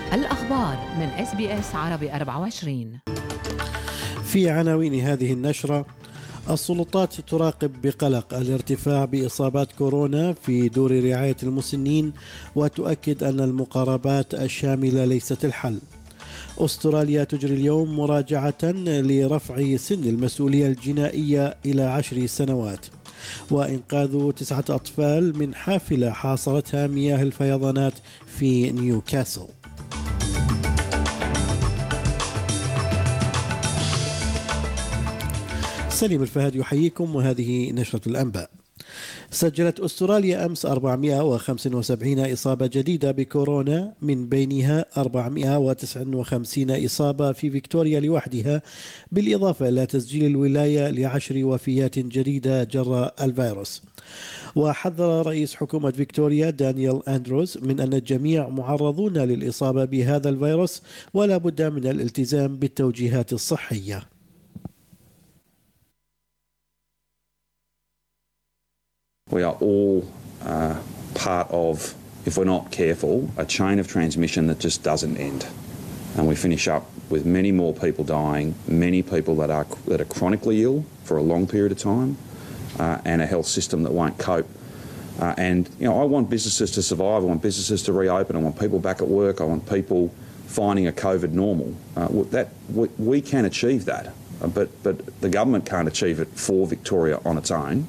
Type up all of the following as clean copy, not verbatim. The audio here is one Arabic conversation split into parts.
الأخبار من SBS عربي 24. في عناوين هذه النشرة: السلطات تراقب بقلق الارتفاع بإصابات كورونا في دور رعاية المسنين وتؤكد أن المقاربات الشاملة ليست الحل. أستراليا تجري اليوم مراجعة لرفع سن المسؤولية الجنائية إلى 10 سنوات. وإنقاذ 9 أطفال من حافلة حاصرتها مياه الفيضانات في نيوكاسل. سليم الفهد يحييكم وهذه نشرة الأنباء. سجلت أستراليا أمس 475 إصابة جديدة بكورونا، من بينها 459 إصابة في فيكتوريا لوحدها، بالإضافة إلى تسجيل الولاية ل10 وفيات جديدة جراء الفيروس. وحذر رئيس حكومة فيكتوريا دانيال أندروز من أن الجميع معرضون للإصابة بهذا الفيروس ولا بد من الالتزام بالتوجيهات الصحية. We are all part of, if we're not careful, a chain of transmission that just doesn't end. And we finish up with many more people dying, many people that are chronically ill for a long period of time, and a health system that won't cope. And I want businesses to survive, I want businesses to reopen, I want people back at work, I want people finding a COVID normal. We can achieve that, but the government can't achieve it for Victoria on its own.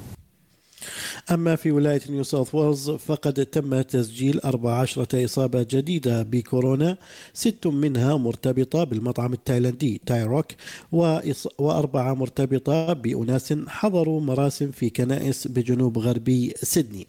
أما في ولاية نيو ساوث ويلز فقد تم تسجيل 14 إصابة جديدة بكورونا، 6 منها مرتبطة بالمطعم التايلاندي تايروك، و4 مرتبطة بأناس حضروا مراسم في كنائس بجنوب غربي سيدني.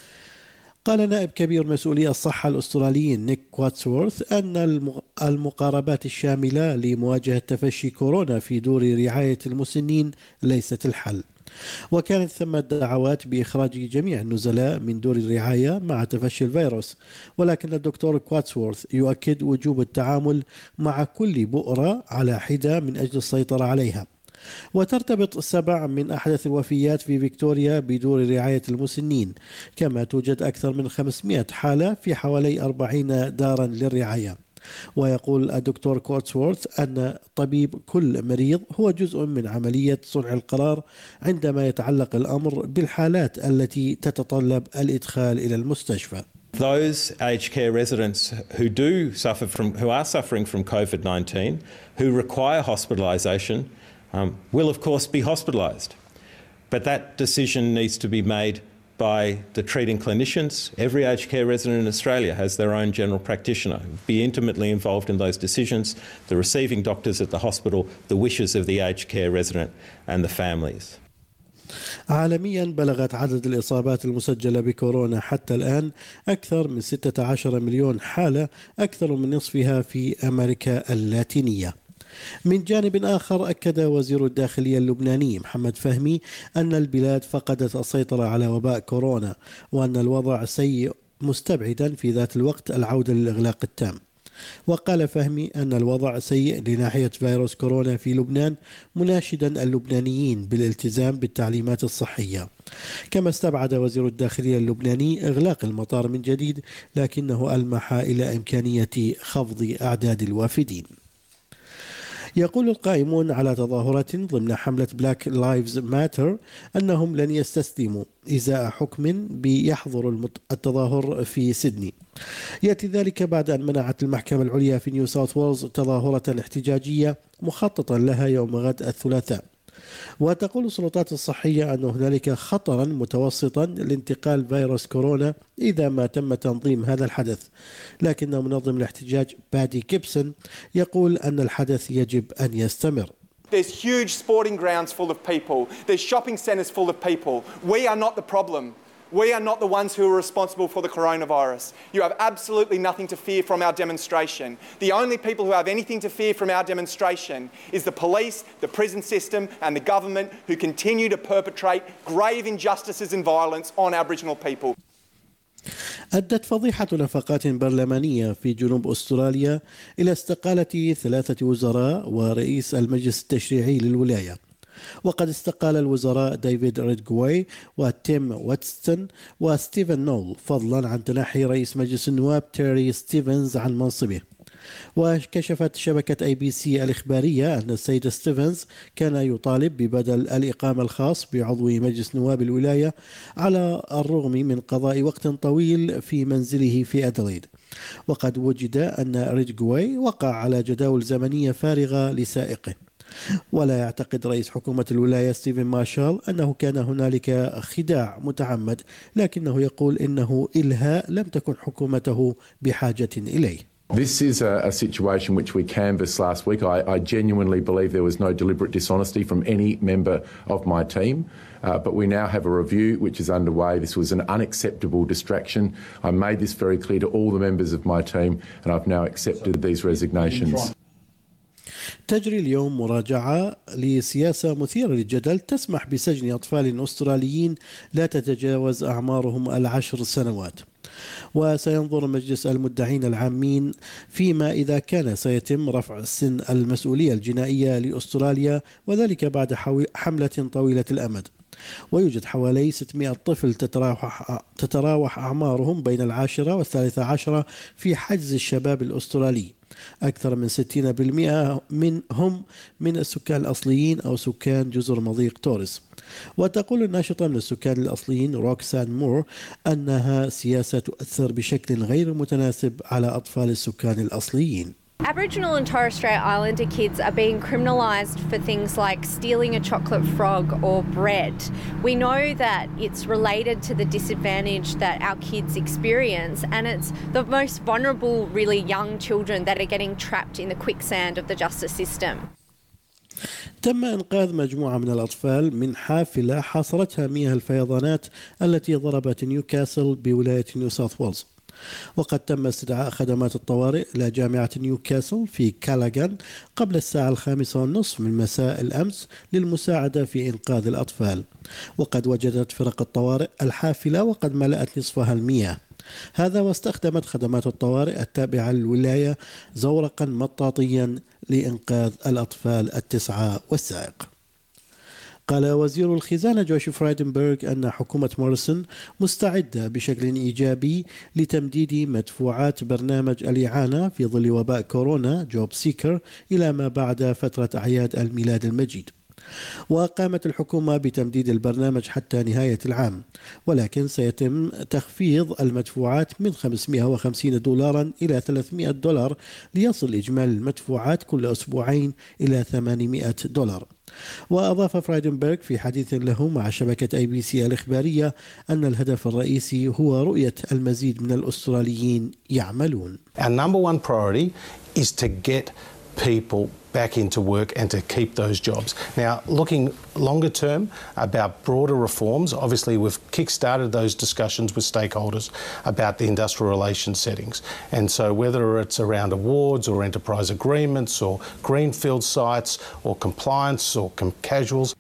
قال نائب كبير مسؤولي الصحة الأستراليين نيك كواتسورث أن المقاربات الشاملة لمواجهة تفشي كورونا في دور رعاية المسنين ليست الحل. وكانت ثم دعوات بإخراج جميع النزلاء من دور الرعاية مع تفشي الفيروس، ولكن الدكتور كواتسورث يؤكد وجوب التعامل مع كل بؤرة على حدة من أجل السيطرة عليها. وترتبط 7 من أحدث الوفيات في فيكتوريا بدور رعاية المسنين، كما توجد أكثر من 500 حالة في حوالي 40 دارا للرعاية. ويقول الدكتور كوتسورث أن طبيب كل مريض هو جزء من عملية صنع القرار عندما يتعلق الأمر بالحالات التي تتطلب الإدخال إلى المستشفى. Those aged care residents who are suffering from COVID-19, who require hospitalisation, will of course be hospitalised. But that decision needs to be made by the treating clinicians. Every aged care resident in Australia has their own general practitioner. Be intimately involved in those decisions, the receiving doctors at the hospital, the wishes of the aged care resident and the families. عالميا بلغت عدد الإصابات المسجلة بكورونا حتى الآن أكثر من 16 مليون حالة، أكثر من نصفها في أمريكا اللاتينية. من جانب آخر، أكد وزير الداخلية اللبناني محمد فهمي أن البلاد فقدت السيطرة على وباء كورونا، وأن الوضع سيء، مستبعدا في ذات الوقت العودة للإغلاق التام. وقال فهمي أن الوضع سيء لناحية فيروس كورونا في لبنان، مناشدا اللبنانيين بالالتزام بالتعليمات الصحية. كما استبعد وزير الداخلية اللبناني إغلاق المطار من جديد، لكنه ألمح إلى إمكانية خفض أعداد الوافدين. يقول القائمون على تظاهرات ضمن حملة بلاك لايفز ماتر أنهم لن يستسلموا إزاء حكم بيحظر التظاهر في سيدني. يأتي ذلك بعد أن منعت المحكمة العليا في نيو ساوث ويلز تظاهرة احتجاجية مخططا لها يوم غد الثلاثاء. وتقول السلطات الصحية أن هنالك خطرا متوسطا لانتقال فيروس كورونا إذا ما تم تنظيم هذا الحدث، لكن منظم الاحتجاج بادي كيبسون يقول أن الحدث يجب أن يستمر. There's huge sporting grounds full of people. There's shopping centres full of people. We are not the problem. We are not the ones who are responsible for the coronavirus. You have absolutely nothing to fear from our demonstration. The only people who have anything to fear from our demonstration is the police, the prison system and the government, who continue to perpetrate grave injustices and violence on Aboriginal people. أدت فضيحة نفقات برلمانية في جنوب أستراليا إلى استقالة 3 وزراء ورئيس المجلس التشريعي للولاية. وقد استقال الوزراء ديفيد ريدغواي وتيم واتستون وستيفن نول، فضلا عن تنحي رئيس مجلس النواب تيري ستيفنز عن منصبه. وكشفت شبكة ABC الإخبارية أن السيد ستيفنز كان يطالب ببدل الإقامة الخاص بعضو مجلس نواب الولاية على الرغم من قضاء وقت طويل في منزله في أدليد. وقد وجد أن ريدجواي وقع على جداول زمنية فارغة لسائقه. ولا يعتقد رئيس حكومة الولاية ستيفن مارشال أنه كان هنالك خداع متعمد، لكنه يقول إنه إلهاء لم تكن حكومته بحاجة إليه. This is a situation which we canvassed last week. I genuinely believe there was no deliberate dishonesty from any member of my team, but we now have a review which is underway. This was an unacceptable distraction. I made this very clear to all the members of my team, and I've now accepted these resignations. تجري اليوم مراجعة لسياسة مثيرة للجدل تسمح بسجن أطفال أستراليين لا تتجاوز أعمارهم 10 سنوات. وسينظر مجلس المدعين العامين فيما إذا كان سيتم رفع سن المسؤولية الجنائية لأستراليا، وذلك بعد حملة طويلة الأمد. ويوجد حوالي 600 طفل تتراوح أعمارهم بين 10 و13 في حجز الشباب الأسترالي. أكثر من 60% منهم من السكان الأصليين أو سكان جزر مضيق توريس. وتقول الناشطة من السكان الأصليين روكسان مور أنها سياسة تؤثر بشكل غير متناسب على أطفال السكان الأصليين. Aboriginal and Torres Strait Islander kids are being criminalised for things like stealing a chocolate frog or bread. We know that it's related to the disadvantage that our kids experience, and it's the most vulnerable, really young children that are getting trapped in the quicksand of the justice system. تم إنقاذ مجموعة من الأطفال من حافلة حاصرتها مياه الفيضانات التي ضربت نيوكاسل بولاية نيو ساوث ويلز. وقد تم استدعاء خدمات الطوارئ إلى جامعة نيوكاسل في كالاغان قبل 5:30 من مساء الأمس للمساعدة في إنقاذ الأطفال. وقد وجدت فرق الطوارئ الحافلة وقد ملأت نصفها المياه. هذا واستخدمت خدمات الطوارئ التابعة للولاية زورقا مطاطيا لإنقاذ الأطفال 9 والسائق. قال وزير الخزانة جوش فرايدنبرغ أن حكومة موريسون مستعدة بشكل إيجابي لتمديد مدفوعات برنامج الإعانة في ظل وباء كورونا جوب سيكر إلى ما بعد فترة أعياد الميلاد المجيد. وقامت الحكومة بتمديد البرنامج حتى نهاية العام، ولكن سيتم تخفيض المدفوعات من $550 إلى $300 ليصل إجمالي المدفوعات كل أسبوعين إلى $800. وأضاف فرايدنبرغ في حديث له مع شبكة ABC الإخبارية أن الهدف الرئيسي هو رؤية المزيد من الأستراليين يعملون. Our number one priority is to get people back into work and to keep those jobs. Now, looking longer term about broader reforms, obviously we've kick-started those discussions with stakeholders about the industrial relations settings. And so whether it's around awards or enterprise agreements or greenfield sites or compliance or casuals.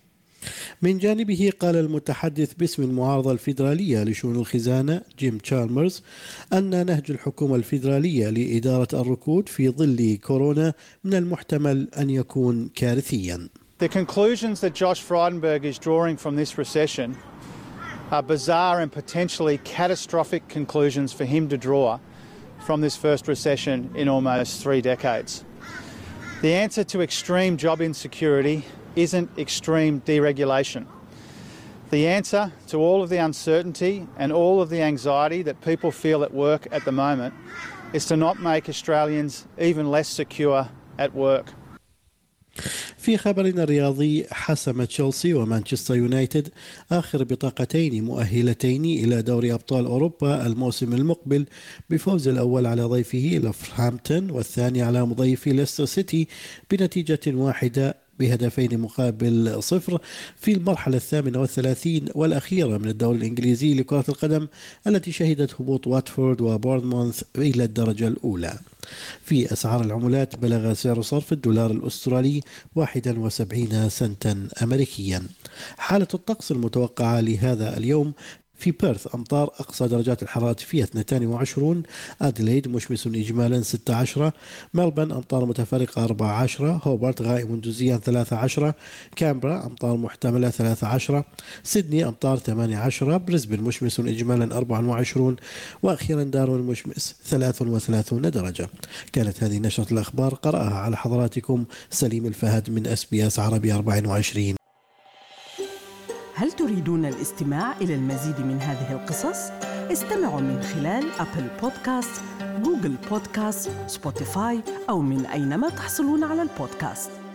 من جانبه قال المتحدث باسم المعارضة الفيدرالية لشؤون الخزانة جيم تشالمرز أن نهج الحكومة الفيدرالية لإدارة الركود في ظل كورونا من المحتمل أن يكون كارثيا. The conclusions that Josh Frydenberg is drawing from this recession are bizarre and potentially catastrophic conclusions for him to draw from this first recession in almost 3 decades. The answer to extreme job insecurity isn't extreme deregulation. The answer to all of the uncertainty and all of the anxiety that people feel at work at the moment is to not make Australians even less secure at work. في خبرنا الرياضي، حسم تشيلسي ومانشستر يونايتد آخر بطاقتين مؤهلتين إلى دوري أبطال أوروبا الموسم المقبل بفوز الأول على ضيفه لفرهامبتون والثاني على مضيفه ليستر سيتي بنتيجة واحدة ب2-0 في المرحلة 38 والأخيرة من الدوري الإنجليزي لكرة القدم التي شهدت هبوط واتفورد وبورنموث إلى الدرجة الأولى. في أسعار العملات بلغ سعر صرف الدولار الأسترالي 71 سنتا أمريكيا. حالة الطقس المتوقعة لهذا اليوم: في بيرث أمطار أقصى درجات الحرارة فيها 22. أديلايد مشمس إجمالا 16. ملبن أمطار متفرقة 14. هوبارت غائم جزئيا 13. كامبرا أمطار محتملة 13. سيدني أمطار 18. بريسبن مشمس إجمالا 24. وأخيرا داروين مشمس 33 درجة. كانت هذه نشرة الأخبار قرأها على حضراتكم سليم الفهد من SBS عربي 24. هل تريدون الاستماع إلى المزيد من هذه القصص؟ استمعوا من خلال أبل بودكاست، جوجل بودكاست، سبوتيفاي أو من أينما تحصلون على البودكاست.